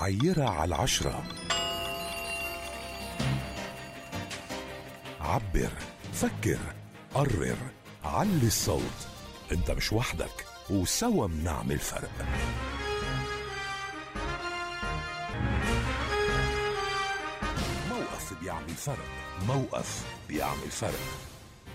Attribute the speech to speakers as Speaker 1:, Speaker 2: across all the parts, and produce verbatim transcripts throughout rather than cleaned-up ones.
Speaker 1: عيرة على العشرة. عبر، فكر، قرر، علي الصوت. انت مش وحدك، وسوا بنعمل فرق. موقف بيعمل فرق، موقف بيعمل فرق.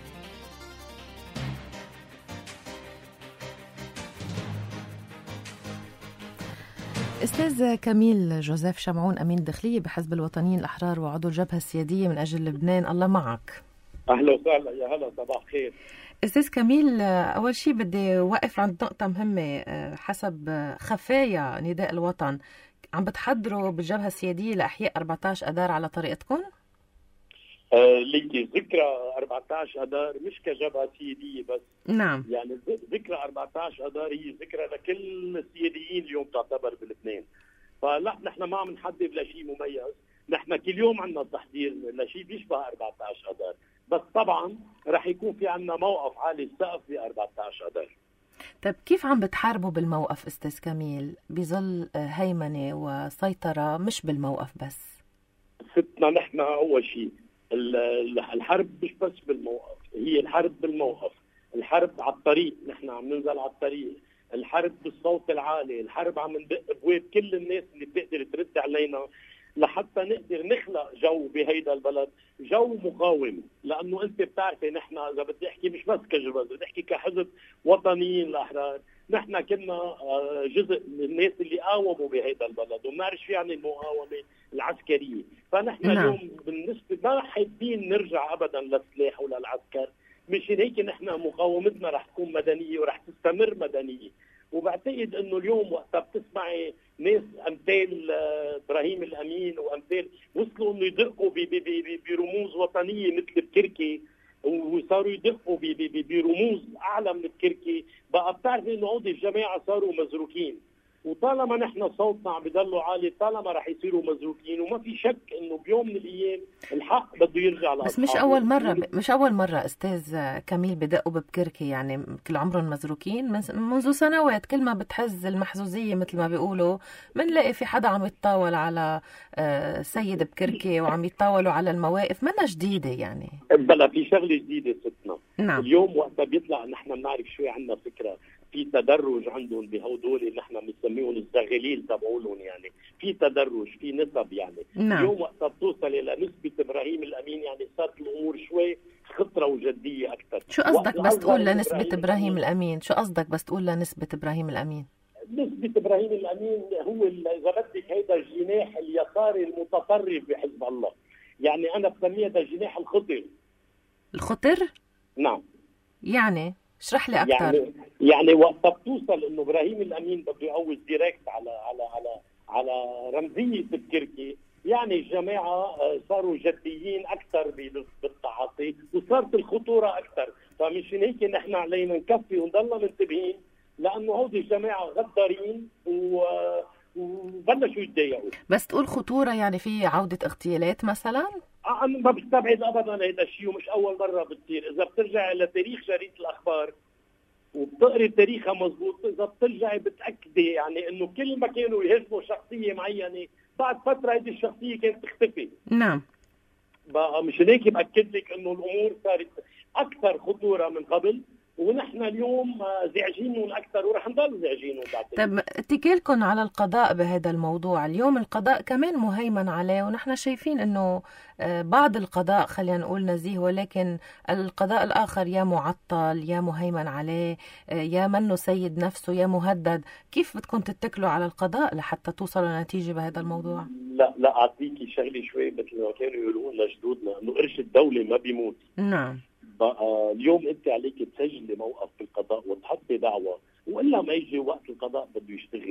Speaker 2: أستاذ كميل جوزيف شمعون، أمين داخلية بحزب الوطنيين الأحرار وعضو الجبهة السيادية من أجل لبنان، الله معك.
Speaker 3: أهلا وسهلا، يا هلا، صباح خير.
Speaker 2: أستاذ كميل، أول شيء بدي وقف عند نقطة مهمة. حسب خفايا نداء الوطن، عم بتحضروا بالجبهة السيادية لإحياء أربعة عشر أدار على طريقتكم؟
Speaker 3: آه ليكي ذكرى أربعة عشر أدار مش كجبهة سيادية بس.
Speaker 2: نعم.
Speaker 3: يعني ذكرى أربعة عشر أدار هي ذكرى لكل السياديين اليوم تعتبر بلبنان. فلا، نحن ما عم نحدد لشيء مميز، نحن كل يوم عندنا تحضير لشيء بيشبه أربعة عشر أدار، بس طبعا رح يكون في عندنا موقف عالي السقف ب أربعة عشر أدار.
Speaker 2: طيب كيف عم بتحاربوا بالموقف أستاذ كميل بظل هيمنة وسيطرة مش بالموقف بس؟ ستنا
Speaker 3: نحن أول شيء الحرب مش بس بالموقف، هي الحرب بالموقف، الحرب على الطريق، نحن عم ننزل على الطريق، الحرب بالصوت العالي، الحرب عم ندق ابواب كل الناس اللي بتقدر ترد علينا لحتى نقدر نخلق جو بهيدا البلد، جو مقاوم. لانه انت بتعرفي نحن اذا بدي احكي مش بس كجبهه، بدي احكي كحزب وطنيين الاحرار، نحن كنا جزء من الناس اللي قاوموا بهيدا البلد وبنعرف شو يعني المقاومه العسكرية. فنحن نعم. اليوم بالنسبة ما حابين نرجع أبدا للسلاح ولا العسكر، مشان هيك نحن مقاومتنا رح تكون مدنية ورح تستمر مدنية. وبعتقد انه اليوم وقتها بتسمعي ناس امثال ابراهيم الامين وامثال وصلوا انه يدقوا برموز وطنية مثل بكركي، وصاروا يدقوا برموز اعلى من بكركي، بقى بتعرفي انه هودي الجماعة صاروا مزروكين، وطالما نحن صوتنا عم بضلوا عالي طالما رح يصيروا مزروكين، وما في شك انه بيوم من الايام الحق بده يرجع لأصحابه.
Speaker 2: بس مش اول مره مش اول مره استاذ كميل بدقوا ببكركي، يعني كل عمرهم مزروكين منذ سنوات. كل ما بتحز المحظوظيه مثل ما بيقولوا بنلاقي في حدا عم يتطاول على سيد بكركي وعم يتطاولوا على المواقف، منا جديده يعني.
Speaker 3: بلا في شغله جديده ستنا.
Speaker 2: نعم.
Speaker 3: اليوم وقتها بيطلع نحن بنعرف شوي عنا فكره في تدرج عندهم بهودول اللي نحن بنسميهم الزغليل تبعولهم، يعني في تدرج في نسب يعني.
Speaker 2: نعم.
Speaker 3: اليوم وقتها بتوصل الى نسبه ابراهيم الامين يعني صارت الامور شوي خطره وجديه اكثر.
Speaker 2: شو قصدك بس تقول لنسبه ابراهيم, إبراهيم الامين؟ شو قصدك بس تقول لنسبه ابراهيم الامين؟
Speaker 3: نسبه ابراهيم الامين هو اذا بدك هيدا الجناح اليساري المتطرف بحزب الله، يعني انا بسميه هذا الجناح الخطر.
Speaker 2: الخطر؟
Speaker 3: نعم.
Speaker 2: يعني اشرح لي اكثر.
Speaker 3: يعني يعني وقت بتوصل انه ابراهيم الامين بده يقوز دايركت على على على على رمزيه بكركي، يعني الجماعه صاروا جديين اكثر بالتعاطي وصارت الخطوره اكثر. فمشان هيك نحن علينا نكفي ونضلنا منتبهين، لانه هودي الجماعه غدارين و وبلشوا يتضايقوا.
Speaker 2: بس تقول خطوره يعني في عوده اغتيالات مثلا؟
Speaker 3: أنا ما بستبعد ابدا هذا الشيء، ومش اول مره بتصير. اذا بترجع لتاريخ جريده الاخبار وبتقري تاريخها مزبوط، اذا بترجعي بتاكدي يعني انه كل ما كانوا يهزموا شخصيه معينه بعد فتره هذه الشخصيه كانت تختفي.
Speaker 2: نعم.
Speaker 3: بقى مشان هيك باكد لك انه الامور صارت اكثر خطوره من قبل، ونحن اليوم زعجينهم اكثر ورح نضل زعجينهم بعد.
Speaker 2: طيب اتكالكم على القضاء بهذا الموضوع، اليوم القضاء كمان مهيمن عليه، ونحن شايفين انه بعض القضاء خلينا نقول نزيه، ولكن القضاء الاخر يا معطل يا مهيمن عليه يا منه سيد نفسه يا مهدد. كيف بدكم تتكلوا على القضاء لحتى توصلوا لنتيجه بهذا الموضوع؟
Speaker 3: لا لا اعطيكي شغله شوي مثل ما كانوا يقولون لجدودنا انه قرش الدوله ما بيموت.
Speaker 2: نعم.
Speaker 3: بقى اليوم انت عليك تسجلي موقف بالقضاء وتحطي دعوه، والا ما يجي وقت القضاء بده يشتغل.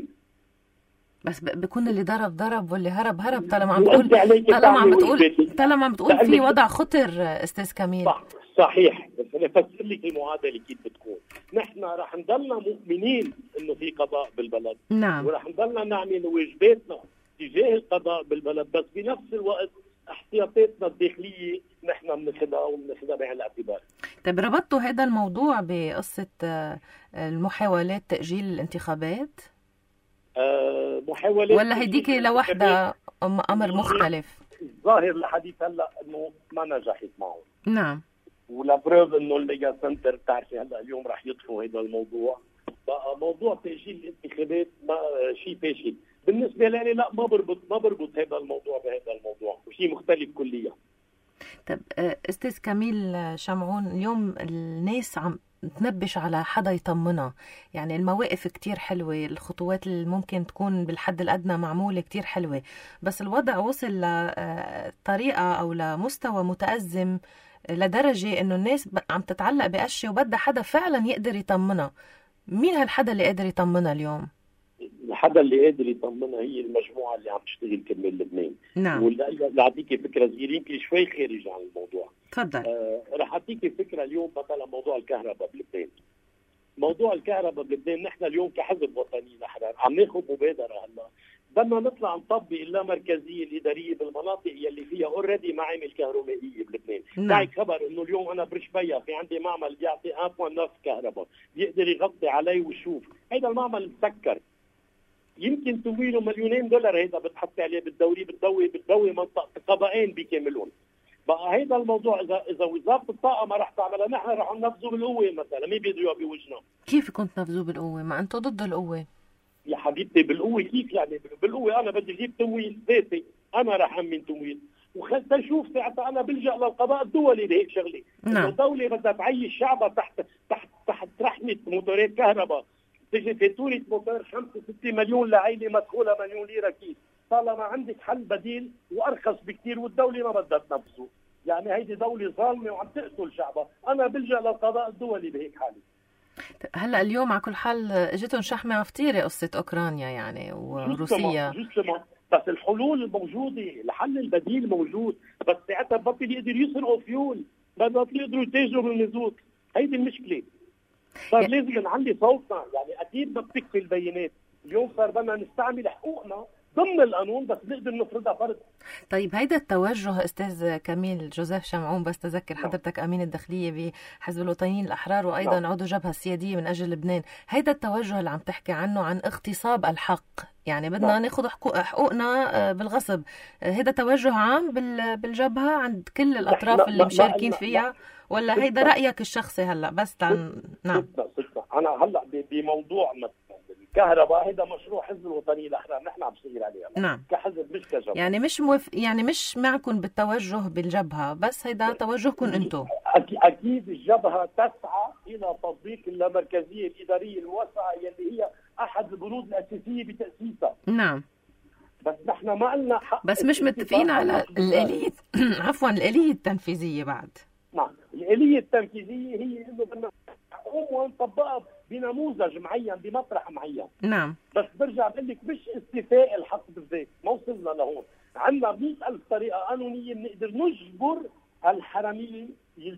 Speaker 2: بس بكون اللي ضرب ضرب واللي هرب هرب. طالما عم تقول طالما عم بتقول طالما عم بتقول في وضع خطر استاذ كميل.
Speaker 3: صح صحيح، بس انا افسر لك المعادله كيف بتكون. نحن رح نضلنا مؤمنين انه في قضاء بالبلد.
Speaker 2: نعم.
Speaker 3: ورح نضلنا نعمل واجباتنا تجاه القضاء بالبلد، بس بنفس الوقت احتياطاتنا الداخليه نحن بناخذها وبناخذها بعين الاعتبار.
Speaker 2: طيب ربطتوا هذا الموضوع بقصه المحاولات تاجيل الانتخابات؟
Speaker 3: آه محاولات
Speaker 2: ولا هيديك لوحدها أمر مختلف؟
Speaker 3: الظاهر لحديث هلا انه ما نجحت معه.
Speaker 2: نعم.
Speaker 3: ولا بروف انه الميجا سنتر بتعرفي هلا اليوم رح يطفوا هذا الموضوع. بقى موضوع تاجيل الانتخابات ما شيء فاشل بالنسبه لي. لا ما بربط ما بربط هذا الموضوع بهذا الموضوع، وشيء مختلف كليا.
Speaker 2: طب استاذ كميل شمعون، اليوم الناس عم تنبش على حدا يطمنها، يعني المواقف كتير حلوة، الخطوات اللي ممكن تكون بالحد الأدنى معمولة كتير حلوة، بس الوضع وصل لطريقة أو لمستوى متأزم لدرجة إنه الناس عم تتعلق بأشياء وبدها حدا فعلا يقدر يطمنها. مين هالحدا اللي قادر يطمنها اليوم؟
Speaker 3: الحدا اللي قادر يطمنها هي المجموعة اللي عم تشتغل كرمال لبنان.
Speaker 2: نعم.
Speaker 3: واللي أعطيكي فكرة صغيرة يمكن شوي خارج عن الموضوع.
Speaker 2: تفضل.
Speaker 3: آه رح أعطيكي فكرة اليوم مثلا موضوع الكهرباء بلبنان. موضوع الكهرباء بلبنان نحن اليوم كحزب وطني الأحرار عم ناخذ مبادرة هلا بدنا نطلع نطبق اللامركزية الإدارية بالمناطق يلي فيها اوريدي معامل كهربائية بلبنان. معك خبر إنه اليوم أنا برشبيا في عندي معمل بيعطي واحد فاصلة تسعة كهرباء بيقدر يغطي عليه ويشوف. هيدا المعمل مسكر، يمكن تمويله مليونين دولار. هيدا بتحطي عليه بالدوري بتضوي بتضوي منطقة قبائين بكاملون. بقى هيدا الموضوع اذا اذا وزاره الطاقه ما رح تعملها نحن رح ننفذه بالقوه مثلا. مين بيقدروا بوجهنا؟
Speaker 2: كيف كنت تنفذوه بالقوه؟ ما انتم ضد القوه.
Speaker 3: يا حبيبتي بالقوه كيف يعني؟ بالقوه انا بدي اجيب تمويل ذاتي، انا رح امن تمويل وخلت اشوف ساعتها انا بلجا للقضاء الدولي بهيك شغله.
Speaker 2: نعم.
Speaker 3: الدوله بدها تعيش شعبها تحت تحت تحت رحمه موتورات كهرباء. تجي فاتوره موتور خمسة ستة مليون لعائله مدخولها مليون ليره. كيف؟ طالما عندك حل بديل وارخص بكثير والدوله ما بدها تنفذه، يعني هيدي دولة ظالمة وعم تقتل شعبها. أنا بلجأ للقضاء الدولي بهيك حالة.
Speaker 2: هلا اليوم على كل حال اجتهم شحمة فطيرة قصة أوكرانيا يعني وروسيا.
Speaker 3: جسما بس الحلول موجودة، الحل البديل موجود، بس ساعتها بطل يقدر يسرقوا فيول، بطل يقدروا يتاجروا بالمازوت. هيدي المشكلة. صار يعني لازم نعلي صوتنا، يعني أكيد ما بتكفي البيانات. اليوم صار بدنا نستعمل حقوقنا ضمن القانون بس نقدر نفرضها فرض.
Speaker 2: طيب هيدا التوجه استاذ كميل جوزيف شمعون، بس تذكر حضرتك امين الداخليه بحزب الوطنيين الاحرار وايضا عضو جبهه السياديه من اجل لبنان، هيدا التوجه اللي عم تحكي عنه عن اغتصاب الحق، يعني بدنا ناخذ حقوقنا بالغصب، هيدا توجه عام بالجبهه عند كل الاطراف اللي مشاركين فيها، ولا هيدا رايك الشخصي هلا بس عن نعم؟
Speaker 3: انا هلا بموضوع الكهرباء هذا مشروع حزب الوطني الاحرار نحن عم نشتغل عليه.
Speaker 2: نعم.
Speaker 3: كحزب مش كجبهه،
Speaker 2: يعني مش موف... يعني مش معكم بالتوجه بالجبهه، بس هيدا توجهكم انتم.
Speaker 3: اكيد الجبهه تسعى الى تطبيق اللامركزيه الاداريه الواسعه يلي هي احد البنود الاساسيه بتاسيسها.
Speaker 2: نعم.
Speaker 3: بس نحن ما لنا حق،
Speaker 2: بس مش متفقين على الاليه عفوا الاليه التنفيذيه بعد.
Speaker 3: نعم، الاليه التنفيذيه هي انه بدنا نقوم ونطبقها بنموذج معين بمطرح معين.
Speaker 2: نعم.
Speaker 3: بس برجع بقول لك مش استيفاء الحق بالذات، ما وصلنا لهون. عندنا مئة ألف طريقه قانونيه بنقدر نجبر هالحراميه.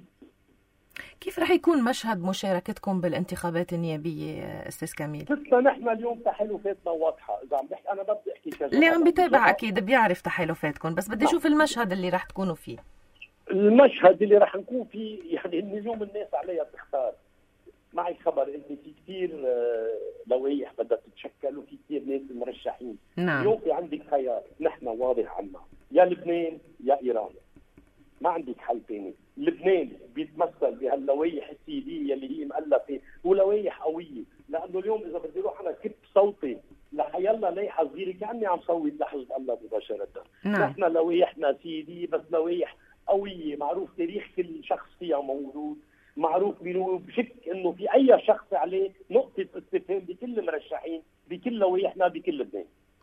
Speaker 2: كيف رح يكون مشهد مشاركتكم بالانتخابات النيابيه استاذ كميل؟
Speaker 3: مثل نحن اليوم تحالفاتنا واضحه، اذا عم بحكي انا بدي احكي كذا.
Speaker 2: اللي عم بتابع اكيد بيعرف تحالفاتكم، بس بدي اشوف المشهد اللي رح تكونوا فيه.
Speaker 3: المشهد اللي رح نكون فيه يعني ان اليوم الناس عليها تختار. معي خبر انت في كثير لوائح بدها تتشكل وفي كثير ناس مرشحين.
Speaker 2: نعم.
Speaker 3: اليوم في عندك خيار، نحن واضح عنا يا لبنان يا ايران، ما عندك حل ثاني. لبنان بيتمثل بهاللوائح السياديه اللي هي مؤلفه ولوائح قويه، لانه اليوم اذا بدي اروح انا كب صوتي لحيلا لائحه صغيره كاني عم صوت لحزب الله مباشره.
Speaker 2: نعم.
Speaker 3: نحن لوائحنا سياديه بس لوائح قويه، معروف تاريخ كل شخص فيها موجود، معروف بشك انه في اي شخص عليه نقطه استفهام بكل المرشحين بكل لوائحنا بكل لبنان.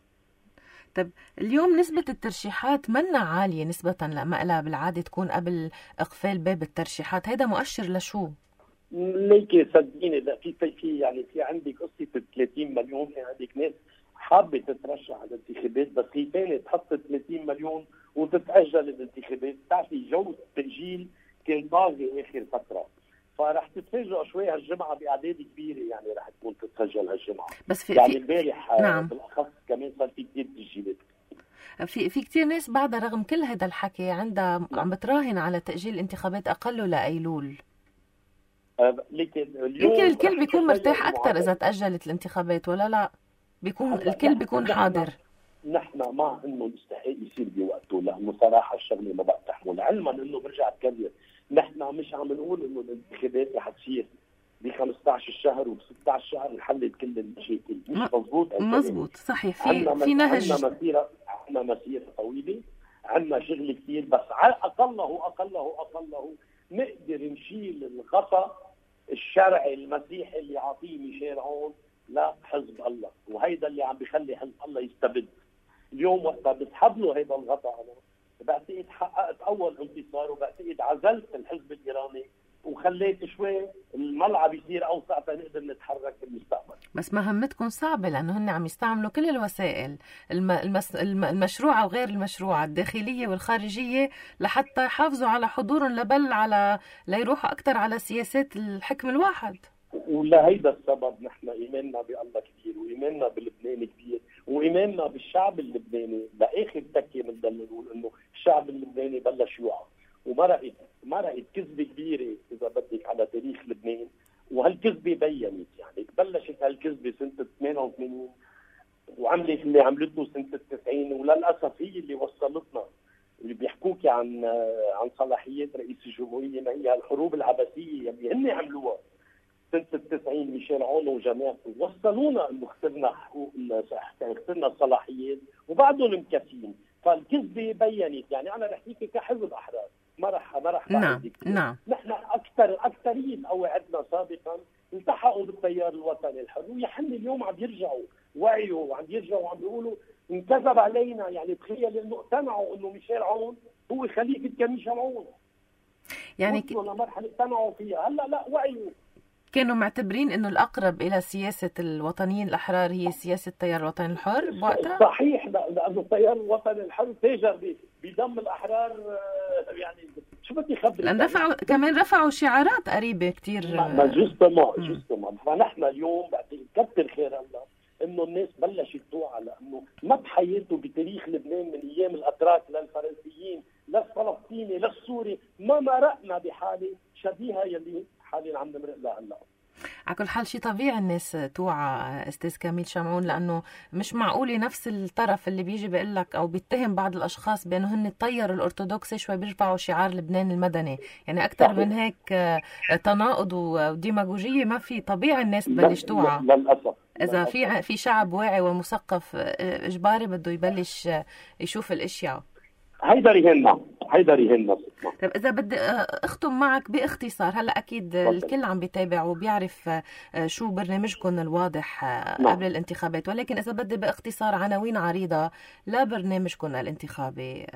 Speaker 2: طب اليوم نسبة الترشيحات منا عالية نسبة لما بالعادة تكون قبل إقفال باب الترشيحات، هذا مؤشر لشو؟
Speaker 3: ليكي صدقيني لا في في يعني في عندك قصة ثلاثين مليون، في عندك ناس حابة تترشح على الانتخابات بس هي كانت تحط ثلاثين مليون وتتأجل الانتخابات. بتعرفي جو التأجيل كان طاغي آخر فترة، فرح تتفاجئوا شوي هالجمعة بأعداد كبيرة يعني رح تكون تتسجل هالجمعة.
Speaker 2: بس في
Speaker 3: يعني امبارح
Speaker 2: نعم.
Speaker 3: بالأخص كمان صار في كثير تسجيلات.
Speaker 2: في في كثير ناس بعدها رغم كل هذا الحكي عندها
Speaker 3: نعم.
Speaker 2: عم بتراهن على تأجيل الانتخابات أقل لأيلول.
Speaker 3: أه لكن اليوم
Speaker 2: يمكن الكل بيكون مرتاح أكثر إذا تأجلت الانتخابات ولا لا؟ بيكون الكل بيكون حاضر.
Speaker 3: نحن مع انه يستحق يصير بوقته، لانه صراحه الشغله ما بقى تحمل، علما انه برجع بكرر نحن مش عم نقول انه الانتخابات رح تصير ب خمسطعش الشهر وب ستطعش شهر انحلت كل المشاكل، مش مضبوط.
Speaker 2: مضبوط صحيح. في في نهج،
Speaker 3: عندنا مسيره عندنا مسيره طويله، عندنا شغل كثير، بس على اقله اقله اقله نقدر نشيل الغطاء الشرعي المسيحي اللي يعطيه ميشيل عون لحزب الله، وهيدا اللي عم بيخلي حزب الله يستبد. اليوم وقتها بسحب له هيدا الغطاء انا بعتقد حققت اول انتصار، وبعتقد عزلت الحزب الايراني وخليت شوي الملعب يصير اوسع تنقدر نتحرك بالمستقبل.
Speaker 2: بس مهمتكم صعبه لانه هن عم يستعملوا كل الوسائل الم... المس... الم... المشروعه وغير المشروعه، الداخليه والخارجيه، لحتى يحافظوا على حضورهم لبل على ليروحوا اكثر على سياسات الحكم الواحد.
Speaker 3: ولهيدا السبب نحن ايماننا بالله كبير، وايماننا بلبنان كبير، وايماننا بالشعب اللبناني لاخر تكه بنضل نقول انه الشعب اللبناني بلش يوعى، ومرقت مرقت كذبه كبيره اذا بدك على تاريخ لبنان، وهالكذبه بينت يعني بلشت هالكذبه سنه ثمانية وثمانين وعملت اللي عملته سنه التسعين، وللاسف هي اللي وصلتنا. اللي بيحكوك عن عن صلاحيات رئيس الجمهوريه، ما هي الحروب العبثيه اللي هن عملوها سنة التسعين ميشيل عون وجماعته، وصلونا انه خسرنا حقوق، خسرنا الصلاحيات وبعدهم مكفين. فالكذبه بينت، يعني انا رح احكي كحزب احرار، ما رح ما رح
Speaker 2: نعم نعم
Speaker 3: نحن اكثر اكثريه قواعدنا سابقا التحقوا بالتيار الوطني الحر، ويحن اليوم عم يرجعوا وعيوا وعم يرجعوا وعم بيقولوا انكذب علينا. يعني تخيل انه اقتنعوا انه ميشيل عون هو خليفه كميشيل عون، يعني وصلوا لمرحله اقتنعوا فيها. هلا لا وعيوا،
Speaker 2: كانوا معتبرين انه الاقرب الى سياسه الوطنيين الاحرار هي سياسه التيار الوطني الحر بوقتها.
Speaker 3: صحيح، لانه التيار الوطني الحر تاجر بدم الاحرار. يعني شو بدي خبرك،
Speaker 2: لان رفعوا كمان رفعوا شعارات قريبه كثير.
Speaker 3: ما جوستما جوستما فنحن اليوم بعتقد كثر خير الله انه الناس بلشت توعى، لانه ما بحياته بتاريخ لبنان من ايام الاتراك للفرنسيين للفلسطيني للسوري ما مرقنا بحاله شبيهه يلي حاليا عم نمرق لها هلا.
Speaker 2: على كل حال شيء طبيعي الناس توعى استاذ كميل شمعون، لانه مش معقوله نفس الطرف اللي بيجي بيقول لك او بيتهم بعض الاشخاص بانه هن التيار الارثوذكسي شوي بيرفعوا شعار لبنان المدني، يعني اكثر من هيك تناقض وديماغوجيه ما في. طبيعي الناس تبلش توعى
Speaker 3: للاسف.
Speaker 2: اذا في في شعب واعي ومثقف اجباري بده يبلش يشوف الاشياء.
Speaker 3: هيدا يهمنا هيدا يهمنا.
Speaker 2: طيب اذا بدي اختم معك باختصار، هلا اكيد الكل عم بيتابع وبيعرف شو برنامجكم الواضح قبل الانتخابات، ولكن اذا بدي باختصار عناوين عريضه لبرنامجكم الانتخابي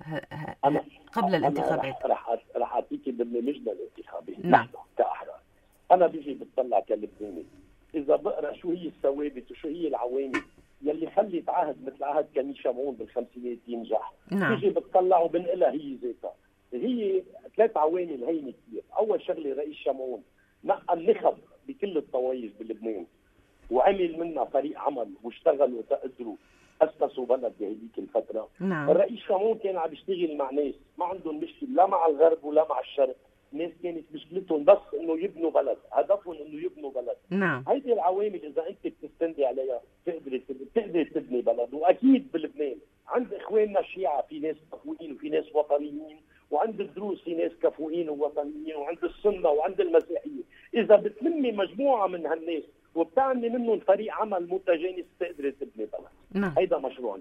Speaker 2: قبل الانتخابات.
Speaker 3: رح رح اعطيكي برنامجنا الانتخابي.
Speaker 2: نعم.
Speaker 3: نحن كاحرار انا بيجي بتطلع كلبناني، اذا بقرا شو هي الثوابت وشو هي العوامل يلي خلت عهد مثل عهد كميل شمعون بالخمسينات ينجح.
Speaker 2: نعم.
Speaker 3: بيجي بتطلع وبنقلها هي ذاتها. هي ثلاث عوامل هينه كثير. اول شغله رئيس شمعون نقى النخب بكل الطوائف بلبنان وعمل منها فريق عمل واشتغلوا وتقدروا اسسوا بلد بهذيك الفتره.
Speaker 2: نعم.
Speaker 3: الرئيس شمعون كان عم يشتغل مع ناس ما عندهم مشكله لا مع الغرب ولا مع الشرق، ناس كانت مشكلتهم بس انه يبنوا بلد، هدفهم انه يبنوا بلد.
Speaker 2: نعم.
Speaker 3: هيدي العوامل اذا انت بتستندي عليها تقدري تقدري تبني بلد. واكيد بلبنان عند اخواننا الشيعة في ناس كفؤين وفي ناس وطنيين، وعند الدروز في ناس كفؤين ووطنيين، وعند السنة وعند المسيحية. إذا بتلمي مجموعة من هالناس وبتعملي منهم فريق عمل متجانس تقدري تبني بلد.
Speaker 2: نعم.
Speaker 3: هيدا مشروعنا.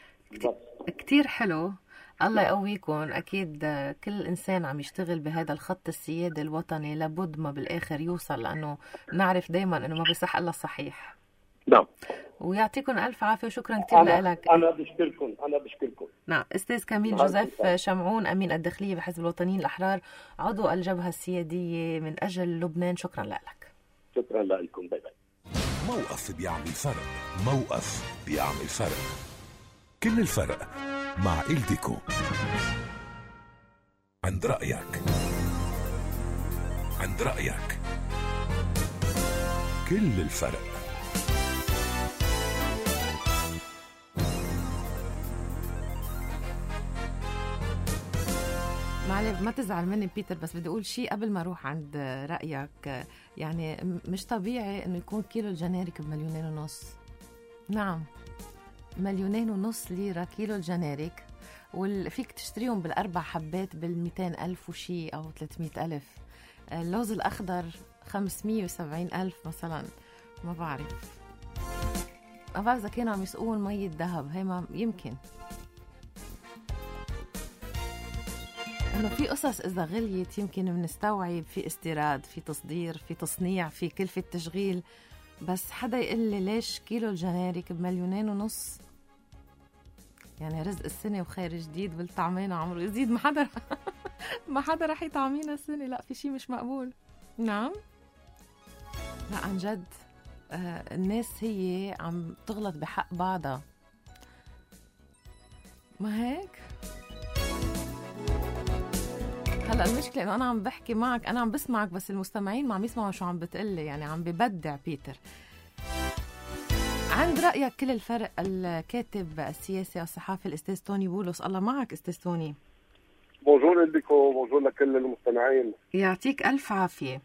Speaker 2: كتير حلو، الله يقويكم. أكيد كل إنسان عم يشتغل بهذا الخط السيادي الوطني لابد ما بالآخر يوصل، لأنه نعرف دايما أنه ما بيصح إلا الصحيح.
Speaker 3: نعم.
Speaker 2: ويعطيكم ألف عافية وشكرا كثير لك.
Speaker 3: أنا بشكركم أنا بشكركم
Speaker 2: نعم. أستاذ كميل جوزيف شمعون، أمين الداخلية بحزب الوطنيين الأحرار، عضو الجبهة السيادية من أجل لبنان، شكرا لك.
Speaker 3: شكرا لكم. باي باي.
Speaker 1: موقف بيعمل فرق، موقف بيعمل فرق. كل الفرق مع إلديكو. عند رأيك عند رأيك كل الفرق.
Speaker 2: معلش ما تزعل مني بيتر، بس بدي أقول شيء قبل ما أروح عند رأيك. يعني مش طبيعي إنه يكون كيلو الجنارك بمليونين ونص. نعم، مليونين ونص ليرة كيلو الجنارك، وفيك تشتريهم بالأربع حبات بالمئتين ألف وشي أو ثلاثمئة ألف. اللوز الأخضر خمسمية وسبعين ألف مثلا. ما بعرف ما بعرف إذا كانوا عم يسقون مية ذهب، هي ما يمكن إنه في قصص إذا غليت يمكن بنستوعب، في استيراد، في تصدير، في تصنيع، في كلفة تشغيل، بس حدا يقول لي ليش كيلو الجنارك بمليونين ونص؟ يعني رزق السنة وخير جديد بالطعمين عمره يزيد، ما حدا ما حدا رح يطعمينا السنة. لا، في شي مش مقبول. نعم، لا عن جد. آه الناس هي عم تغلط بحق بعضها، ما هيك؟ هلا المشكلة انه انا عم بحكي معك، انا عم بسمعك، بس المستمعين ما عم يسمعوا شو عم بتقلي، يعني عم ببدع بيتر. عند رأيك كل الفرق الكاتب السياسي الصحافي الأستاذ توني بولس. الله معك أستاذ توني.
Speaker 4: بونجور لكم، بونجور لكل المستمعين.
Speaker 2: يعطيك ألف عافية.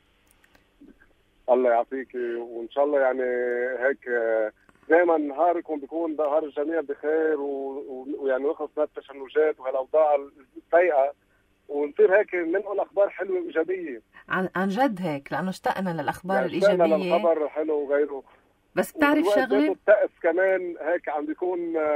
Speaker 4: الله يعطيك، وإن شاء الله يعني هيك دائما نهاركم بيكون نهار الجميع بخير، ويعني نخلص من التشنجات وهالأوضاع السيئة، ونصير هيك ننقل أخبار حلوة وإيجابية.
Speaker 2: عن, عن جد هيك، لأنه اشتقنا للأخبار
Speaker 4: يعني
Speaker 2: الإيجابية،
Speaker 4: اشتقنا للخبر الحلو وغيره.
Speaker 2: بس بتعرف شغلة،
Speaker 4: الطقس كمان هيك عم بيكون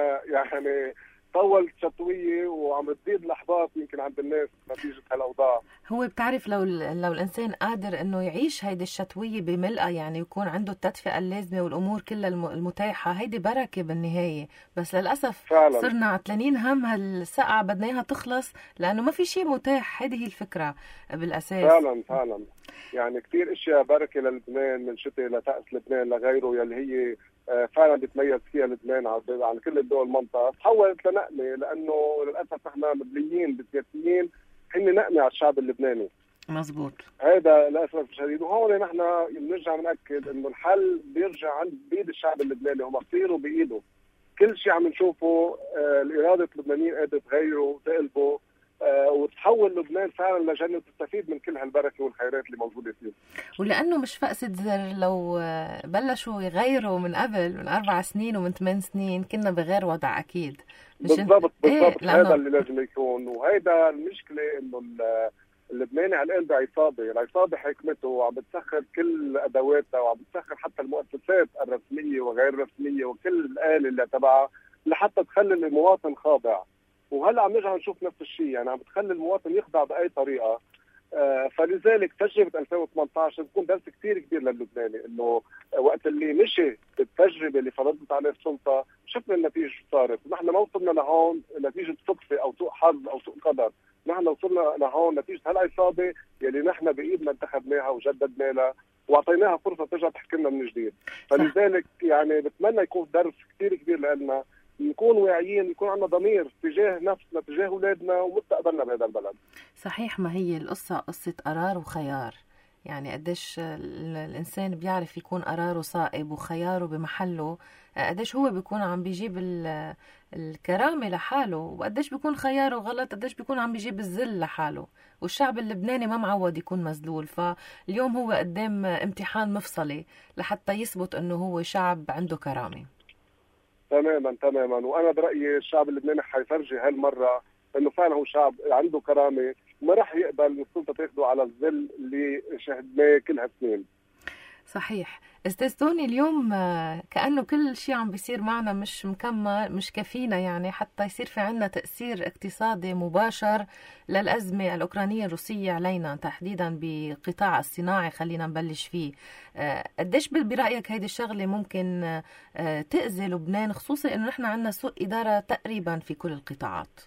Speaker 4: يعني طول شتوية وعم بتزيد الأحباط يمكن عند الناس نتيجة هالأوضاع.
Speaker 2: هو بتعرف لو لو الإنسان قادر إنه يعيش هيدي الشتوية بملئة، يعني يكون عنده التدفئة اللازمة والأمور كلها المتاحة، هيدي بركة بالنهاية. بس للأسف فعلا صرنا عتلانين هم هالسقعة بدنا إياها تخلص، لأنه ما في شيء متاح. هذه هي الفكرة بالأساس.
Speaker 4: فعلا فعلا يعني كتير اشياء بركه للبنان، من شتاء لتأس لبنان لغيره، يلي هي فعلا بتميز فيها لبنان عن كل الدول المنطقه، تحولت لنقمه، لانه للاسف نحن مدليين بالسياسيين هن نقمه على الشعب اللبناني.
Speaker 2: مزبوط،
Speaker 4: هذا للاسف الشديد. وهون نحن بنرجع بنأكد انه الحل بيرجع عند بيد الشعب اللبناني، ومصيره بايده. كل شيء عم نشوفه الاراده اللبنانيين قادره تغيره وتقلبه، أه وتحول لبنان فعلا لجنة تستفيد من كل هالبركة والخيرات اللي موجودة فيه.
Speaker 2: ولأنه مش فقسة زر، لو بلشوا يغيروا من قبل، من أربع سنين ومن ثمان سنين، كنا بغير وضع أكيد.
Speaker 4: بالضبط بالضبط، إيه، هذا اللي لازم يكون. وهيدا المشكلة إنه اللبناني على القلب عصابة، العصابة حكمته وعم بتسخر كل أدواتها، وعم بتسخر حتى المؤسسات الرسمية وغير الرسمية وكل الآلة اللي تبعها لحتى تخلي المواطن خاضع. وهلا عم نرجع نشوف نفس الشيء، يعني عم بتخلي المواطن يخضع باي طريقه. آه فلذلك تجربه ألفين وثمانية عشر بتكون درس كثير كبير للبناني، انه وقت اللي مشي بالتجربه اللي فرضت عليه السلطه شفنا النتيجه شو صارت. نحن ما وصلنا لهون نتيجه صدفه او سوء حظ او سوء قدر، نحن وصلنا لهون نتيجه هالعصابه يلي نحن بايدنا انتخبناها وجددنا لها واعطيناها فرصه ترجع تحكي لنا من جديد. فلذلك يعني بتمنى يكون درس كثير كبير لنا، نكون واعيين، يكون عندنا ضمير تجاه نفسنا، تجاه اولادنا ومستقبلنا بهذا البلد.
Speaker 2: صحيح، ما هي القصة قصة قرار وخيار. يعني قديش الإنسان بيعرف يكون قراره صائب وخياره بمحله، قديش هو بيكون عم بيجيب الكرامة لحاله، وقديش بيكون خياره غلط، قديش بيكون عم بيجيب الذل لحاله. والشعب اللبناني ما معود يكون مذلول، فاليوم هو قدام امتحان مفصلي لحتى يثبت انه هو شعب عنده كرامة.
Speaker 4: تماما تماما، وانا برايي الشعب اللبناني حيفرجي هالمره انه فعلا هو شعب عنده كرامه، وما راح يقبل السلطه تاخده على الذل اللي شهدناه كل هالسنين.
Speaker 2: صحيح. استاذ توني، اليوم كأنه كل شيء عم بيصير معنا مش مكمل، مش كفينا يعني حتى يصير في عنا تأثير اقتصادي مباشر للأزمة الأوكرانية الروسية علينا، تحديدا بقطاع الصناعي. خلينا نبلش فيه. قديش برأيك هيدي الشغلة ممكن تأذي لبنان، خصوصا إنه نحن عنا سوء إدارة تقريبا في كل القطاعات؟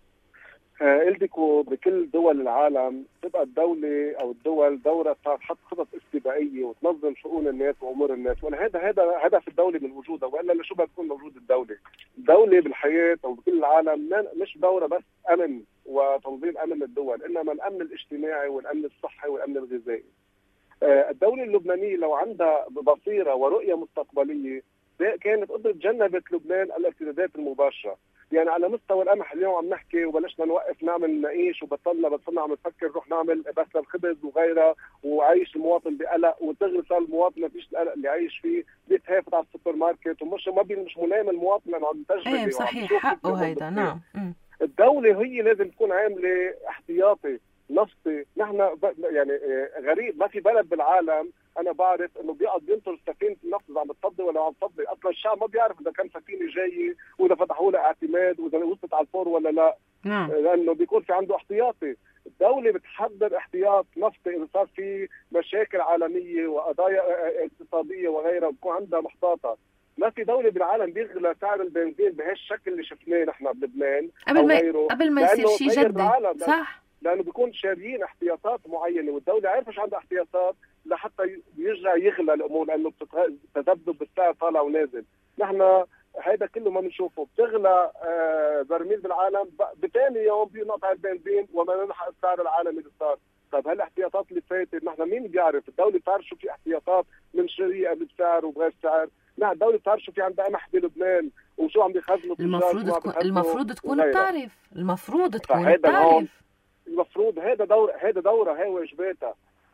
Speaker 4: قلتك بكل دول العالم تبقى الدولة أو الدول دورة تحط خطط استباقية وتنظم شؤون الناس وأمور الناس، وأنا هذا هذا هدف الدولة من وجودها، وإلا لشو بتكون موجود الدولة؟ الدولة بالحياة أو بكل العالم مش دورة بس أمن وتنظيم أمن الدول، إنما الأمن الاجتماعي والأمن الصحي والأمن الغذائي. الدولة اللبنانية لو عندها بصيرة ورؤية مستقبلية كانت قدرت تجنبت لبنان الارتدادات المباشرة. يعني على مستوى القمح اليوم عم نحكي وبلشنا نوقف نعمل نعيش وبطلنا بطلنا عم نفكر نروح نعمل بس الخبز وغيرها وعيش المواطن بقلق، ودغري صار المواطن ما فيش القلق اللي عايش فيه، بيتهافت على السوبر ماركت ومش ما مش ملائم المواطن لانه عم تجربه.
Speaker 2: ايه صحيح حقه هيدا. نعم.
Speaker 4: الدولة هي لازم تكون عاملة احتياطي نفطي. نحن يعني غريب، ما في بلد بالعالم انا بعرف انه بيقعد بينطر سفينه النفط اذا عم بتفضي ولا عم تفضي. اصلا الشعب ما بيعرف اذا كان سفينه جايه واذا فتحوا لها اعتماد واذا وصلت على الفور ولا لا.
Speaker 2: نعم.
Speaker 4: لانه بيكون في عنده احتياطي. الدوله بتحضر احتياط نفطي اذا صار في مشاكل عالميه وقضايا اقتصاديه وغيرها، بكون عندها محتاطه. ما في دوله بالعالم بيغلى سعر البنزين بهالشكل اللي شفناه نحن بلبنان
Speaker 2: قبل ما قبل ما يصير شيء جدي. صح،
Speaker 4: لانه بيكون شاريين احتياطات معينه والدوله عارفه شو عندها احتياطات لحتى يرجع يغلى الامور، لانه تذبذب بالسعر طالع ونازل. نحن هذا كله ما بنشوفه. بتغلى آه برميل بالعالم، بثاني يوم بينقطع البنزين وما نلحق السعر العالمي اللي صار. طيب هالاحتياطات اللي فاتت نحن مين بيعرف؟ الدوله بتعرف شو في احتياطات من شريه بسعر وبغير سعر؟ لا، الدوله بتعرف شو في عندها قمح بلبنان وشو عم بيخزنوا.
Speaker 2: المفروض تكون المفروض تكون بتعرف المفروض تكون بتعرف
Speaker 4: المفروض هذا دور هذا دورها، هي واجباتها.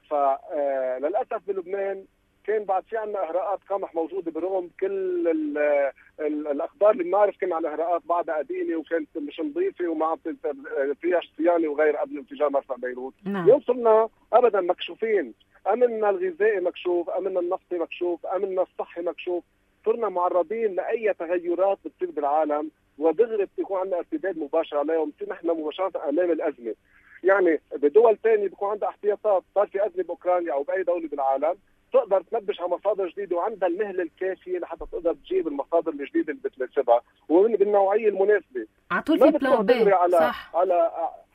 Speaker 4: فللاسف بلبنان كان بعد في عندنا اهراءات قمح موجوده برغم كل ال ال الاخبار اللي بنعرف كان على اهراءات بعضها قديمه وكانت مش نظيفه وما فيها صيانه وغير قبل انفجار مرفأ بيروت.
Speaker 2: نعم.
Speaker 4: يوصلنا ابدا مكشوفين، امننا الغذائي مكشوف، امننا النفطي مكشوف، امننا الصحي مكشوف. صرنا معرضين لاي تغيرات بتصير بالعالم ودغري بيكون عندنا ارتداد مباشر عليهم، بصير نحن مباشره امام الازمه. يعني بدول ثانيه بيكون عندها احتياطات، صار في ازمه باوكرانيا او باي دوله بالعالم تقدر تنبش على مصادر جديده وعندها المهله الكافيه لحتى تقدر تجيب المصادر الجديده اللي بتناسبها وبالنوعيه المناسبه.
Speaker 2: اعطوه في بلان بي.
Speaker 4: على
Speaker 2: صح.
Speaker 4: على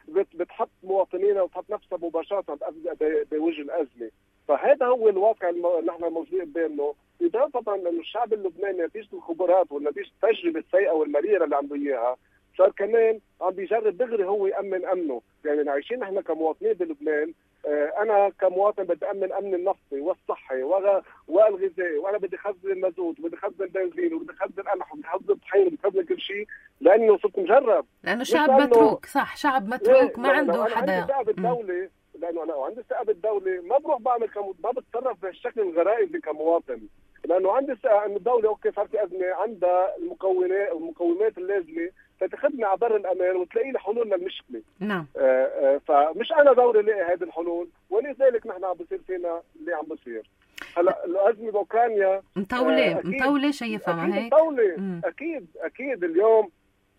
Speaker 4: بتحط مواطنينا وتحط نفسها مباشره بوجه الازمه. فهذا هو الواقع اللي نحن موجودين بينه. اضافه انه الشعب اللبناني نتيجه الخبرات ونتيجه التجربه السيئه والمريره اللي عنده اياها صار كمان عم بيجرب دغري هو يامن امنه. يعني عايشين نحن كمواطنين بلبنان، انا كمواطن بدي امن امن النفطي والصحي والغذائي، وانا بدي اخزن المازوت وبدي اخزن بنزين وبدي اخزن قمح وبدي اخزن طحين وبدي اخزن كل شيء لانه صرت مجرب.
Speaker 2: لانه شعب متروك. صح، شعب متروك ما عنده حدا.
Speaker 4: عندي ثقة بالدولة، لانه انا عندي ثقة بالدولة ما بروح بعمل كم... ما بتصرف بهالشكل الغرائزي كمواطن، لانه عندي ثقة انه الدولة اوكي صار في ازمة عندها المقومات المقومات اللازمة فتخدمي على بر الامان وتلاقي لي حلول للمشكله.
Speaker 2: نعم.
Speaker 4: آه آه فمش انا دوري الاقي هذه الحلول، ولذلك نحن عم بصير فينا اللي عم بصير. هلا الازمه باوكرانيا
Speaker 2: مطوله آه مطوله شايفها ما هيك؟
Speaker 4: مطوله اكيد اكيد. اليوم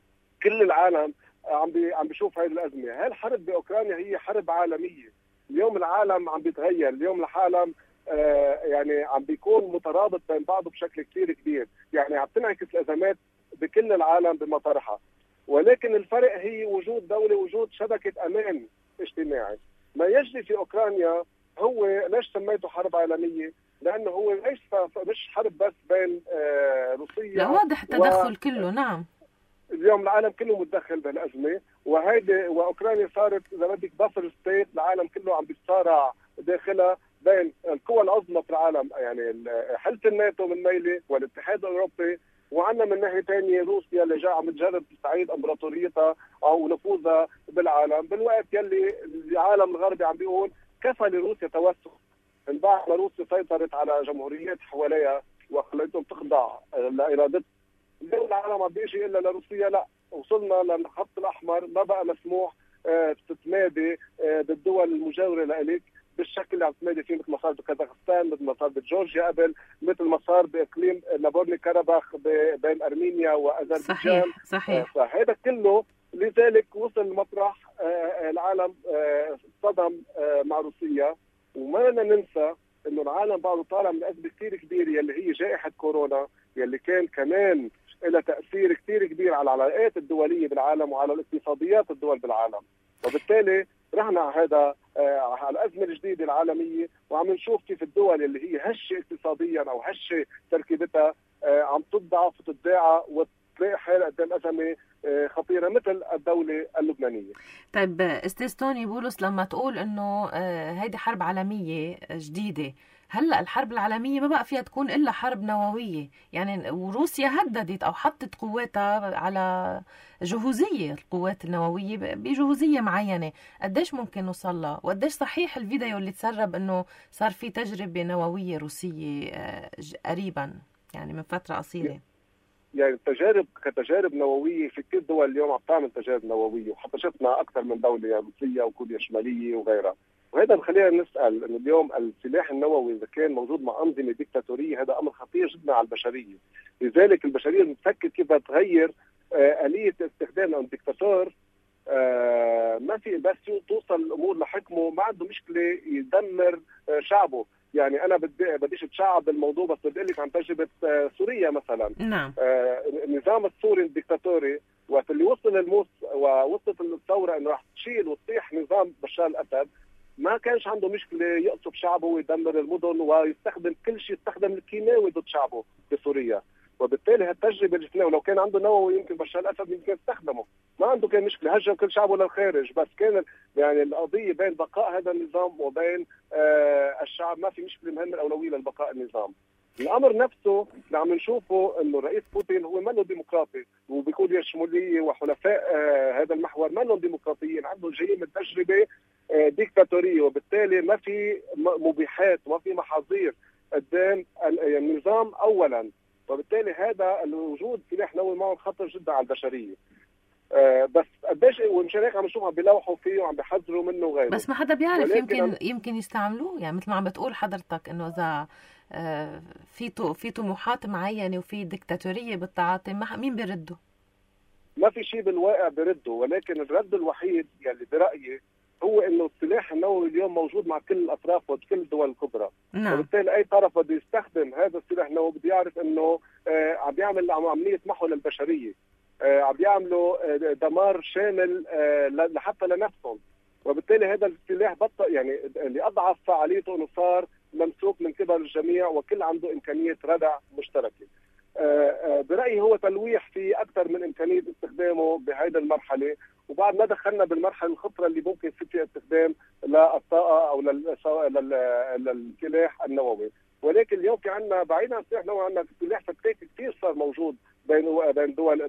Speaker 4: كل العالم عم بي عم بيشوف هذه الازمه. هاي الحرب باوكرانيا هي حرب عالميه. اليوم العالم عم بيتغير، اليوم العالم آه يعني عم بيكون مترابط بين بعضه بشكل كثير كبير، يعني عم تنعكس الازمات بكل العالم بمطارحها. ولكن الفرق هي وجود دولة، وجود شبكة أمان اجتماعي. ما يجري في أوكرانيا هو ليش سميته حرب عالمية؟ لأنه هو ليش مش حرب بس بين آه روسيا.
Speaker 2: لا، واضح التدخل و... كله. نعم.
Speaker 4: اليوم العالم كله متدخل بالأزمة، وهيدي وأوكرانيا صارت إذا بدك بفر ستيت، العالم كله عم بيتصارع داخلها بين القوى العظمى في العالم، يعني حلف الناتو من ميلة والاتحاد الأوروبي، وعندنا من ناحيه ثانيه روسيا اللي جاء عم تجرب تستعيد امبراطوريتها او نفوذها بالعالم، بالوقت يلي العالم الغربي عم بيقول كفى لروسيا توسع من بعد ما روسيا سيطرت على جمهوريات حواليها وخلتهم تخضع لارادتها. اليوم العالم عم بيجي الا لروسيا لا، وصلنا للخط الاحمر، ما بقى مسموح آه تتمادي آه بالدول المجاوره لإلك بالشكل اللي عم تمادي فيه، مثل ما صار بكازاخستان، مثل ما صار بجورجيا قبل، مثل ما صار باقليم نابورني كاراباخ بين ارمينيا واذربيجان.
Speaker 2: صحيح صحيح.
Speaker 4: فهذا كله لذلك وصل المطرح العالم صدم مع روسيا. وما بدنا ننسى انه العالم بعده طالع من ازمه كثير كبيره يلي هي جائحه كورونا، يلي كان كمان لها تاثير كثير كبير على العلاقات الدوليه بالعالم وعلى الاقتصاديات الدول بالعالم. وبالتالي رحنا على هذا آه على الازمه الجديده العالميه، وعم نشوف كيف الدول اللي هي هشه اقتصاديا او هشه تركيبتها آه عم تضعف وتتداعى وتلاقي حالها قدام ازمه آه خطيره مثل الدوله اللبنانيه.
Speaker 2: طيب استاذ توني بولس، لما تقول انه آه هيدي حرب عالميه جديده، هلا الحرب العالميه ما بقى فيها تكون الا حرب نوويه، يعني وروسيا هددت او حطت قواتها على جهوزيه، القوات النوويه بجهوزيه معينه. قديش ممكن نوصل لها؟ وقديش صحيح الفيديو اللي تسرب انه صار في تجربه نوويه روسيه قريبا، يعني من فتره قصيره؟
Speaker 4: يعني التجارب كتجارب نوويه في كل دول اليوم عم تعمل تجارب نوويه، وحتى شفنا اكثر من دوله، يعني روسيا وكوريا الشماليه وغيرها. وهذا بخلينا نسال انه اليوم السلاح النووي اذا كان موجود مع انظمه ديكتاتوريه هذا امر خطير جدا على البشريه. لذلك البشريه بتفكر كيف تغير آه اليه استخدام الدكتاتور. آه ما في بس توصل الامور لحكمه ما عنده مشكله يدمر آه شعبه. يعني انا بدي بديش اتشعب بالموضوع، بس بدي لك عن تجربه آه سوريا مثلا.
Speaker 2: نعم.
Speaker 4: آه النظام السوري الدكتاتوري وقت اللي وصل الموس ووصلت الثوره انه راح تشيل وتطيح نظام بشار الاسد، ما كانش عنده مشكله يقصف شعبه ويدمر المدن ويستخدم كل شيء، يستخدم الكيماوي ضد شعبه بسوريا. وبالتالي هالتجربه اللي ولو كان عنده نووي يمكن بشار الاسد يمكن يستخدمه، ما عنده كان مشكله، هجم كل شعبه للخارج. بس كان يعني القضيه بين بقاء هذا النظام وبين آه الشعب، ما في مشكله، مهم الاولويه لبقاء النظام. الامر نفسه اللي عم نشوفه انه الرئيس بوتين هو ما له ديمقراطي، وبكوريا الشماليه وحلفاء آه هذا المحور ما لهم ديمقراطيين، عندهم جايين من تجربه آه ديكتاتوريه، وبالتالي ما في مبيحات وما في محاذير قدام النظام اولا. وبالتالي هذا الوجود سلاح نووي معه خطر جدا على البشريه. آه بس قديش ومشان هيك عم نشوف عم بيلوحوا فيه وعم بيحذروا منه وغيره.
Speaker 2: بس ما حدا بيعرف، يمكن أنا... يمكن يستعملوه، يعني مثل ما عم بتقول حضرتك انه اذا آه في في طموحات معينه وفي ديكتاتوريه بالتعاطي، مين بيرده؟ ما
Speaker 4: في شيء بالواقع بيرده، ولكن الرد الوحيد يلي برايي هو انه السلاح النووي اليوم موجود مع كل الاطراف وكل الدول الكبرى.
Speaker 2: نعم.
Speaker 4: وبالتالي اي طرف بده يستخدم هذا السلاح النووي بده يعرف انه آه عم بيعمل عمليه محو للبشريه، آه عم بيعملوا آه دمار شامل آه لحتى لنفسهم. وبالتالي هذا السلاح بطل، يعني اللي اضعف فعاليته انه صار ممسوك من قبل الجميع وكل عنده امكانيه ردع مشتركه. آه برايي هو تلويح في اكثر من امكانيه استخدامه بهذه المرحله، وبعد ما دخلنا بالمرحله الخطره اللي ممكن يصير فيها استخدام للطاقه او للسلاح النووي. ولكن اليوم في عندنا بعيدا عن السلاح النووي عندنا سلاح فتاك كثير صار موجود بين بين دول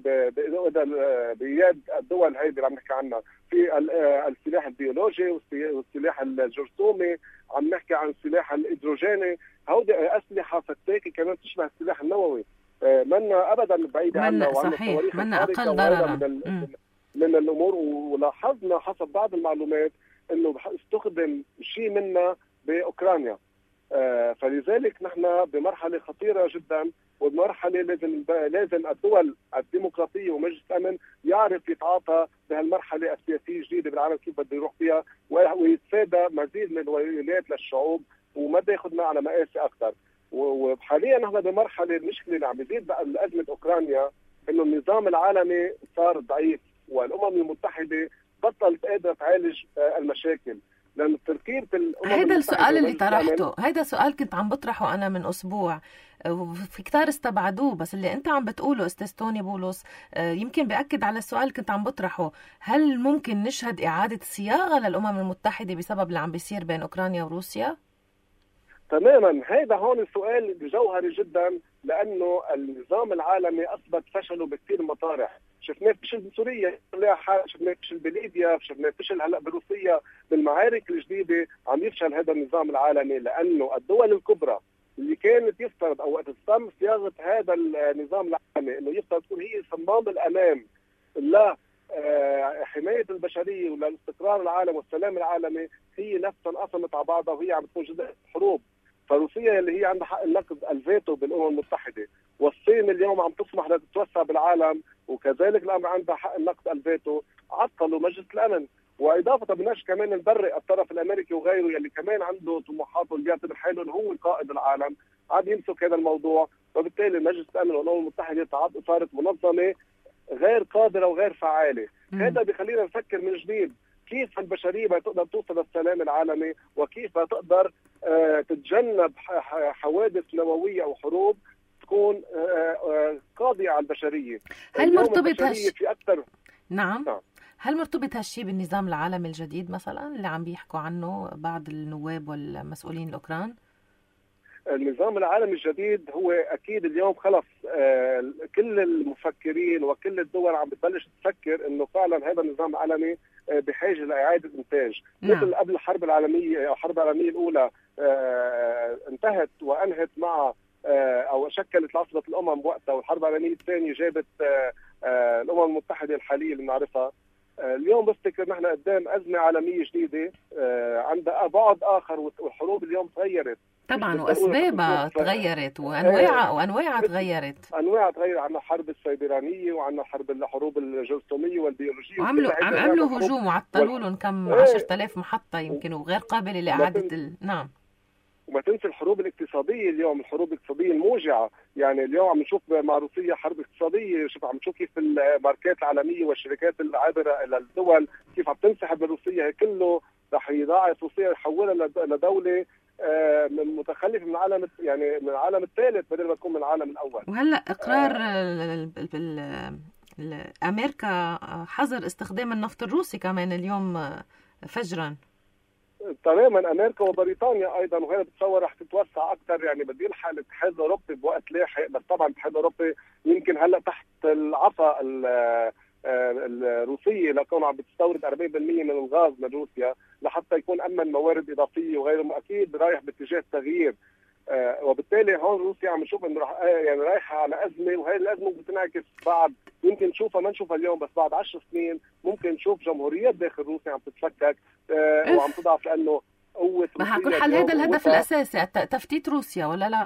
Speaker 4: بيد الدول هي اللي عم نحكي عنها، في السلاح البيولوجي والسلاح الجرثومي، عم نحكي عن السلاح الهيدروجيني. هودي اسلحه فتاكه كمان تشبه السلاح النووي، منا ابدا بعيده عنا،
Speaker 2: صحيح منا اقل ضررا
Speaker 4: من, من الامور. ولاحظنا حسب بعض المعلومات انه استخدم شيء منا باوكرانيا. آه فلذلك نحن بمرحله خطيره جدا، وبمرحله لازم لازم الدول الديمقراطيه ومجلس الامن يعرف يتعاطى بهالمرحله السياسيه الجديده بالعالم كيف بده يروح فيها، ويتفادى مزيد من الولايات للشعوب وما بده ياخذنا على مقاسي اكثر. وحاليا نحن بمرحله المشكله اللي عم بيزيد ازمه اوكرانيا انه النظام العالمي صار ضعيف، والامم المتحده بطلت قادره تعالج المشاكل، لأن تركيبة الأمم
Speaker 2: هيدا السؤال اللي طرحته، هيدا سؤال كنت عم بطرحه أنا من أسبوع، وفي كتار استبعدوه، بس اللي أنت عم بتقوله أستاذ توني بولس يمكن بأكد على السؤال اللي كنت عم بطرحه. هل ممكن نشهد إعادة صياغة للأمم المتحدة بسبب اللي عم بيصير بين أوكرانيا وروسيا؟
Speaker 4: تماما، هذا هون السؤال جوهري جدا، لأنه النظام العالمي أثبت فشله بكثير مطارح. شفناه فشل بسوريا، شفناه فشل بليبيا، شفناه فشل هلا بروسيا. بالمعارك الجديده عم يفشل هذا النظام العالمي، لانه الدول الكبرى اللي كانت يفترض او وقت تم صياغه هذا النظام العالمي انه يفترض تكون هي صمام الامان لا حمايه البشريه وللاستقرار العالمي والسلام العالمي، هي نفسها انقسمت على بعضها وهي عم تكون جزء حروب. فروسيا اللي هي عندها حق النقد الفيتو بالامم المتحده، والصين اليوم عم تسمح لها تتوسع بالعالم وكذلك الامر عندها حق النقد الفيتو، عطلوا مجلس الامن. واضافه بدناش كمان نبرئ الطرف الامريكي وغيره يلي كمان عنده طموحات واللي بيعتبر حاله انه هو قائد العالم، عم يمسك هذا الموضوع. وبالتالي مجلس الامن والامم المتحده صارت منظمه غير قادره وغير فعاله. هذا بيخلينا نفكر من جديد كيف البشريه بتقدر توصل للسلام العالمي، وكيف بتقدر آه تتجنب حوادث نوويه او حروب تكون آه آه قاضيه على البشريه.
Speaker 2: هل مرتبط هالشيء
Speaker 4: في اكثر
Speaker 2: نعم. نعم هل مرتبط هالشيء بالنظام العالمي الجديد مثلا اللي عم بيحكوا عنه بعض النواب والمسؤولين الاوكران؟
Speaker 4: النظام العالمي الجديد هو اكيد اليوم خلص آه كل المفكرين وكل الدول عم بتبلش تفكر انه فعلا هذا النظام العالمي آه بحاجه لاعاده انتاج. نعم. مثل قبل الحرب العالميه او الحرب العالميه الاولى آه انتهت وانهت مع آه او شكلت العصبه الامم وقتها، والحرب العالميه الثانيه جابت آه آه الامم المتحده الحاليه اللي بنعرفها. اليوم بفتكر نحن قدام أزمة عالمية جديدة عندها بعد آخر، والحروب اليوم تغيرت
Speaker 2: طبعا وأسبابها تغيرت وأنواعها وأنواعها تغيرت.
Speaker 4: أنواعها تغيرت. عندنا حرب السيبرانية وعندنا حرب الحروب الجرثومية والبيولوجية،
Speaker 2: وعملوا عم عملوا هجوم وعطلوا لهم كم عشرة آلاف محطة يمكن وغير قابلة لإعادة ال... نعم.
Speaker 4: وما تنسى الحروب الاقتصادية اليوم، الحروب الاقتصادية الموجعة. يعني اليوم عم نشوف مع روسيا حرب اقتصادية، شوف عم نشوف كيف الماركات العالمية والشركات العابرة إلى الدول كيف عم تنسحب من روسيا، كله رح يضاعف روسيا يحولها لدولة متخلفة من العالم، يعني من العالم الثالث بدل ما تكون من العالم الأول.
Speaker 2: وهلا إقرار أمريكا حظر استخدام النفط الروسي كمان اليوم فجرا.
Speaker 4: تماما امريكا وبريطانيا ايضا، وهي بتصور رح تتوسع اكثر. يعني بده يلحق الاتحاد الاوروبي بوقت لاحق، بس طبعا الاتحاد الاوروبي يمكن هلا تحت العصا الروسيه لكونه عم بتستورد أربعين بالمئة من الغاز من روسيا لحتى يكون امن موارد اضافيه وغيره، اكيد رايح باتجاه التغيير. آه وبالتالي هون روسيا عم نشوف انه رح يعني رايحه على ازمه، وهي الازمه بتنعكس بعد يمكن نشوفها ما نشوفها اليوم، بس بعد عشر سنين ممكن نشوف جمهوريات داخل روسيا عم تتفكك آه وعم تضعف، لانه قوه روسيا.
Speaker 2: ما حكون حل هذا الهدف الاساسي تفتيت روسيا ولا لا؟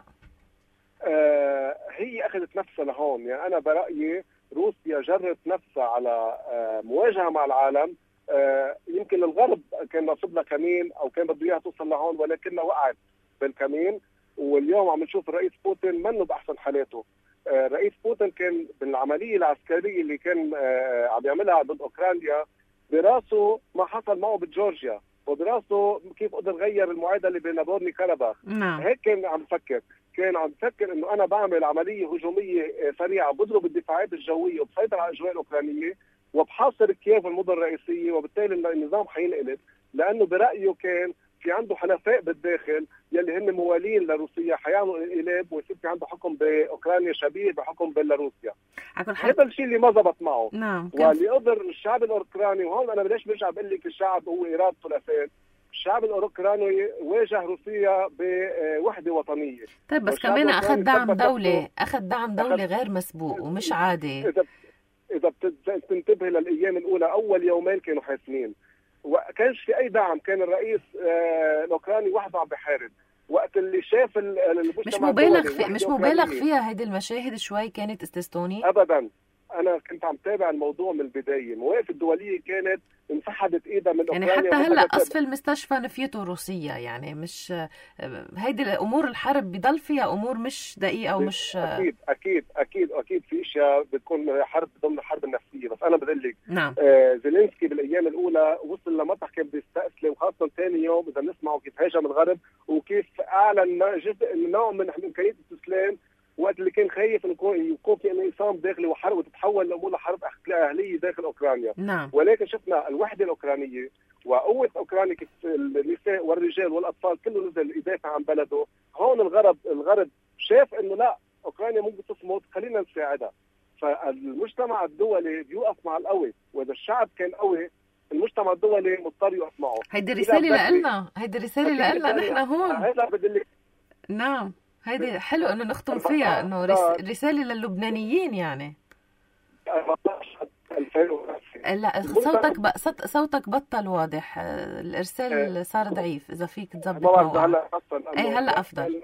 Speaker 4: آه هي اخذت نفسها لهون. يعني انا برايي روسيا جرت نفسها على آه مواجهه مع العالم. آه يمكن الغرب كان ناصب لها كمين او كان بده اياها توصل لهون، ولكنها وقعت بالكمين. واليوم عم نشوف الرئيس بوتين منه باحسن حالاته. آه رئيس بوتين كان بالعمليه العسكريه اللي كان آه عم يعملها ضد اوكرانيا براسه ما حصل معه بجورجيا، وبراسه كيف قدر غير المعادله بين نابورني كاراباخ.
Speaker 2: نعم.
Speaker 4: هيك كان عم يفكر، كان عم يفكر انه انا بعمل عمليه هجوميه سريعه بضرب الدفاعات الجويه وبسيطر على الاجواء الاوكرانيه وبحاصر كييف المدن الرئيسيه، وبالتالي النظام حينقلب. لانه برايه كان في عنده حلفاء بالداخل يلي هن موالين لروسيا حيعملوا انقلاب ويصير في عنده حكم باوكرانيا شبيه بحكم بيلاروسيا. هذا الشيء اللي ما زبط معه.
Speaker 2: نعم.
Speaker 4: واللي قدر الشعب الاوكراني، وهون انا ليش برجع بقول لك الشعب هو ارادته الاساس. الشعب الاوكراني واجه روسيا بوحده وطنيه.
Speaker 2: طيب بس كمان اخذ دعم دولي، اخذ دعم دولي غير مسبوق ومش عادي.
Speaker 4: اذا اذا بتنتبه للايام الاولى اول يومين كانوا حاسمين، وكانش في اي دعم. كان الرئيس آه الاوكراني وحده عم بحارب. وقت اللي شاف المجتمع
Speaker 2: مش مبالغ في مش مبالغ فيها هيدي المشاهد شوي كانت استستوني
Speaker 4: ابدا. انا كنت عم تابع الموضوع من البدايه. المواقف الدوليه كانت انسحبت ايدها من اوكرانيا،
Speaker 2: يعني حتى هلا قصف المستشفى نفيته روسيا. يعني مش هيدي الامور الحرب بضل فيها امور مش دقيقه ومش
Speaker 4: اكيد اكيد اكيد اكيد في اشياء بتكون حرب ضمن الحرب النفسيه. بس انا بقول لك
Speaker 2: نعم.
Speaker 4: آه زيلينسكي بالايام الاولى وصل لمطرح كان بده يستأسلم، وخاصه ثاني يوم اذا بنسمعه كيف هاجم الغرب وكيف اعلن جزء نوع من امكانيه الاستسلام وقت اللي كان خايف انه يكون في انقسام داخلي وحرب وتتحول الامور لحرب اهليه داخل اوكرانيا.
Speaker 2: نعم.
Speaker 4: ولكن شفنا الوحده الاوكرانيه وقوه اوكرانيا كيف النساء والرجال والاطفال كله نزل يدافع عن بلده. هون الغرب الغرب شاف انه لا، اوكرانيا ممكن تصمد، خلينا نساعدها. فالمجتمع الدولي بيوقف مع القوي، واذا الشعب كان قوي المجتمع الدولي مضطر يوقف معه.
Speaker 2: هيدي رساله لنا، هيدي رساله لنا نحن هون.
Speaker 4: هذا بدي لك.
Speaker 2: نعم. هيدي حلو انه نختم فيها، انه رساله للبنانيين. يعني لا صوتك ب... صوتك بطل واضح، الارسال صار ضعيف. اذا فيك تظبط
Speaker 4: هلا افضل.
Speaker 2: اي هلا افضل.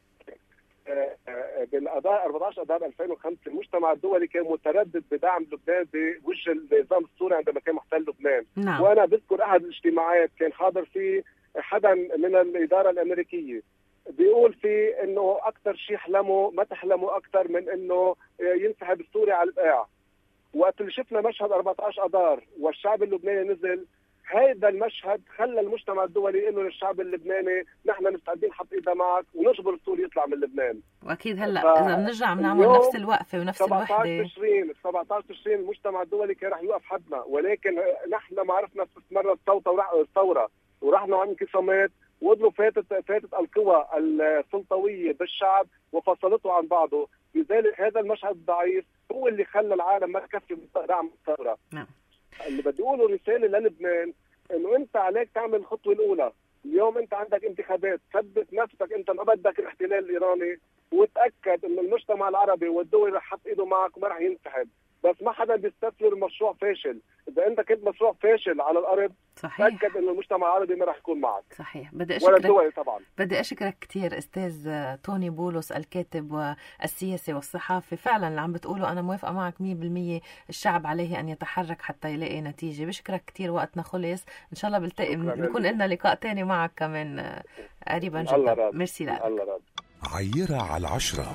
Speaker 4: بالاذار أربعة عشر اذار ألفين وخمسة المجتمع الدولي كان متردد بدعم لبنان بوجه النظام السوري عندما كان محتل لبنان.
Speaker 2: نعم.
Speaker 4: وانا بذكر احد الاجتماعات كان حاضر فيه حدا من الاداره الامريكيه بيقول فيه انه اكثر شيء حلموا ما تحلموا اكثر من انه ينسحب السوري على البقاع. وقت اللي شفنا مشهد أربعة عشر اذار والشعب اللبناني نزل، هذا المشهد خلى المجتمع الدولي يقول للشعب اللبناني نحن مستعدين نحط ايدنا معك ونجبر السوري يطلع من لبنان.
Speaker 2: واكيد هلا ف... اذا بنرجع بنعمل نفس الوقفه ونفس الوحده.
Speaker 4: سبعة عشر تشرين سبعة عشر تشرين المجتمع الدولي كان رح يوقف حدنا، ولكن نحن ما عرفنا استثمرنا الثوره الثوره ورحنا عن انقسامات وقدروا فاتت فاتت القوى السلطويه بالشعب وفصلته عن بعضه. لذلك هذا المشهد الضعيف هو اللي خلى العالم ما تكفي دعم الثوره.
Speaker 2: نعم.
Speaker 4: اللي بدي اقوله رساله للبنان انه انت عليك تعمل الخطوه الاولى. اليوم انت عندك انتخابات، ثبت نفسك انت ما بدك الاحتلال الايراني، وتاكد انه المجتمع العربي والدول رح يحط ايده معك وما رح ينسحب. بس ما حدا بيستثمر مشروع فاشل. اذا انت كنت مشروع فاشل على الارض
Speaker 2: صحيح.
Speaker 4: تاكد انه المجتمع العربي ما رح يكون معك.
Speaker 2: صحيح. بدي
Speaker 4: اشكرك ولا الدول طبعا.
Speaker 2: بدي اشكرك كثير استاذ توني بولس الكاتب والسياسي والصحافي. فعلا اللي عم بتقوله انا موافقه معك مية بالمية. الشعب عليه ان يتحرك حتى يلاقي نتيجه. بشكرك كثير، وقتنا خلص. ان شاء الله بلتقي بنكون لنا لقاء تاني معك كمان قريبا جدا. ميرسي لك.
Speaker 4: الله رب.
Speaker 1: عيرة على العشرة.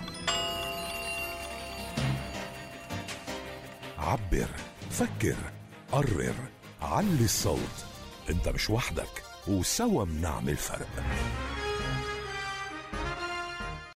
Speaker 1: عبر، فكر، قرر، علي الصوت. انت مش وحدك، وسوا بنعمل فرق.